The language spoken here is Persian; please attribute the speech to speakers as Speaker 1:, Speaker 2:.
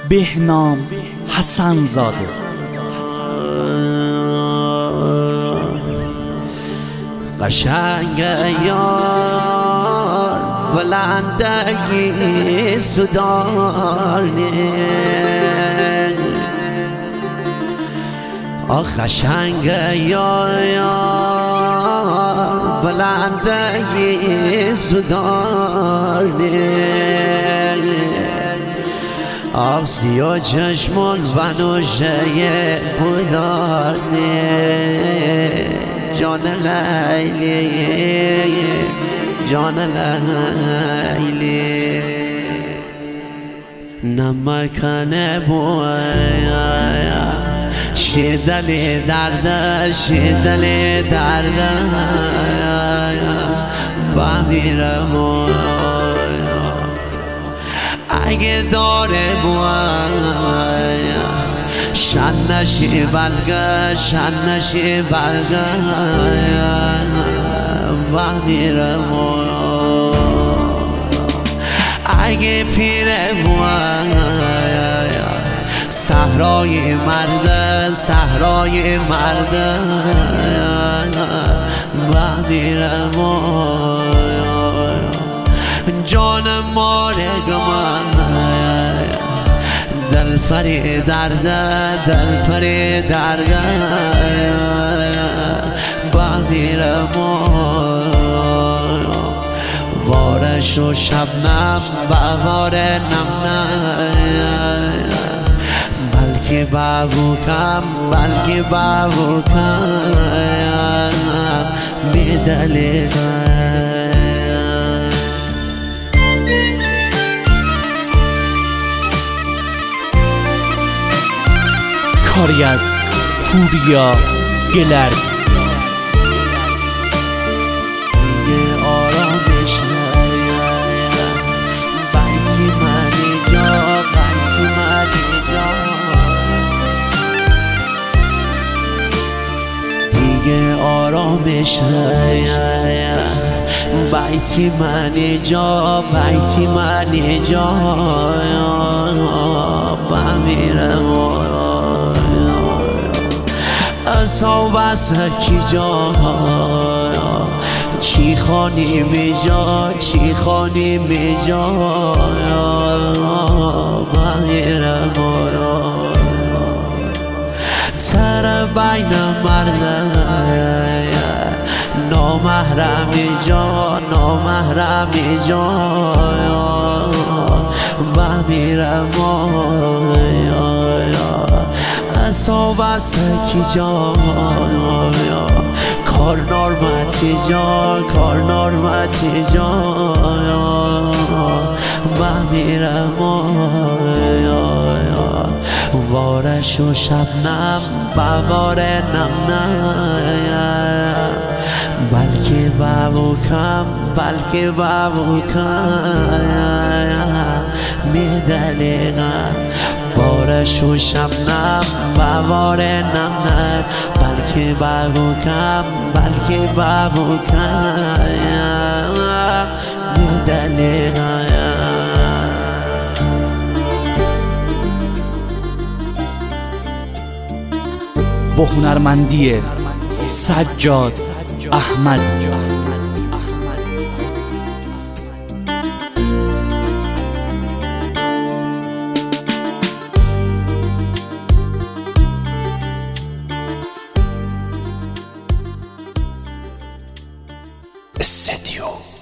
Speaker 1: بهنام حسن زاده.
Speaker 2: قشنگ یار بلندگی سودارنه، قشنگ یار بلندگی سودارنه، سیاه چشمون و نوشه بودارنه، جان لیلی جان لیلی نمکنه بویا شدل درد شدل درد بمیرم اگه داره بویا شنشی بلگه شنشی بلگه بمیرم اگه پیره بویا صحرای مرده صحرای مرده بمیرم جان مارگم دل فری درده دل فری درده بمیرم وارش و شبنم بوار نم بلکه بابوکم بلکه بابوکم میدلیدم
Speaker 1: کاری از پوریا گلر.
Speaker 2: دیگه آرامش بیتی منی جا بیتی منی جا دیگه آرامش بیتی منی جا بیتی منی جا بمیرم اصاب از کی جا چی خانی می جا چی خانی می جا بمیرم تر بین مردم نامحرمی جا نامحرمی جا بمیرم اصاب از کی جا کار نارمتی جا کار نارمتی جا بمیرم وارش و شبنم بوار نم بلکه بابوکم بلکه بابوکم میدلیدم وارش و شبنم بوار نم بلکه بابوکم بلکه بابوکم میدلیدم
Speaker 1: با هنرمندی سجاد احمد. استدیو